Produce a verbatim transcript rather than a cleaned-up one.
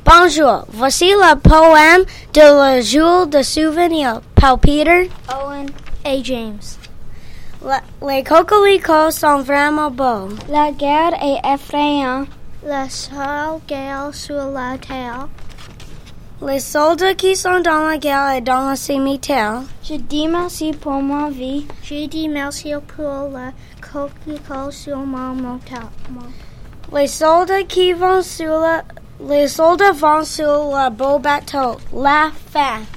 Bonjour, voici le poème de le jour de souvenir par Peter, Owen et James. Le, les coquelicots sont vraiment beaux. La guerre est effrayante. La seule guerre sur la terre. Les soldats qui sont dans la guerre et dans le cimetière. Je dis merci pour ma vie. Je dis merci pour le coquelicot sur mon motel. Les soldats qui vont sur le, les soldats vont sur le beau bateau. La fin.